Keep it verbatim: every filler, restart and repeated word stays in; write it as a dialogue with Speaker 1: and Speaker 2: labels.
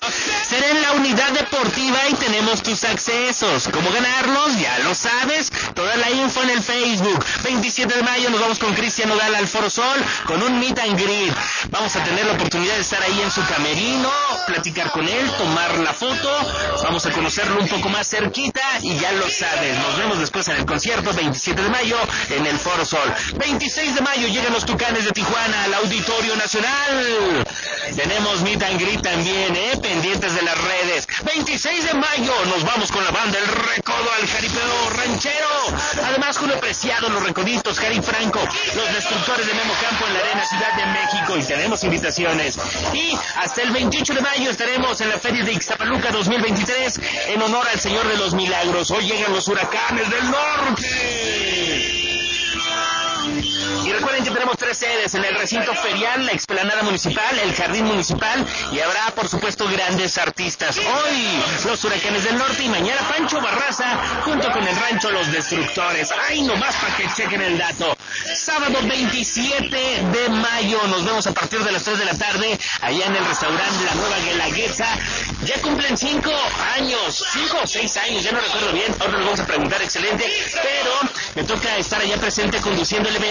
Speaker 1: Será en la unidad deportiva y tenemos tus accesos. ¿Cómo ganarlos? Ya lo sabes. Toda la info en el Facebook. veintisiete de mayo nos vamos con Cristian Nodal al Foro Sol con un meet and greet. Vamos a tener la oportunidad de estar ahí en su camerino, platicar con él, tomar la foto. Vamos a conocerlo un poco más cerquita y ya lo sabes. Nos vemos después en el concierto veintisiete de mayo en el Foro Sol. veintiséis de mayo llegan los Tucanes de Tijuana al Auditorio Nacional. Tenemos meet and greet también, eh, pendientes de las redes. veintiséis de mayo nos vamos con la banda El Recodo al Jaripeo Ranchero. Además, Julio Preciado, Los Recoditos, Jari Franco, Los Destructores de Memo Campo en la Arena Ciudad de México, y tenemos invitaciones. Y hasta el veintiocho de mayo estaremos en la Feria de Ixtapaluca dos mil veintitrés en honor al Señor de los Milagros. Hoy llegan los Huracanes del Norte. Y recuerden que tenemos tres sedes en el recinto ferial, la explanada municipal, el jardín municipal, y habrá por supuesto grandes artistas. Hoy los Huracanes del Norte y mañana Pancho Barraza junto con el Rancho Los Destructores. Ay, nomás para que chequen el dato. Sábado veintisiete de mayo nos vemos a partir de las tres de la tarde allá en el restaurante La Nueva Guelaguetza. Ya cumplen cinco años, cinco o seis años, ya no recuerdo bien, ahora nos vamos a preguntar, excelente, pero me toca estar allá presente conduciendo el evento.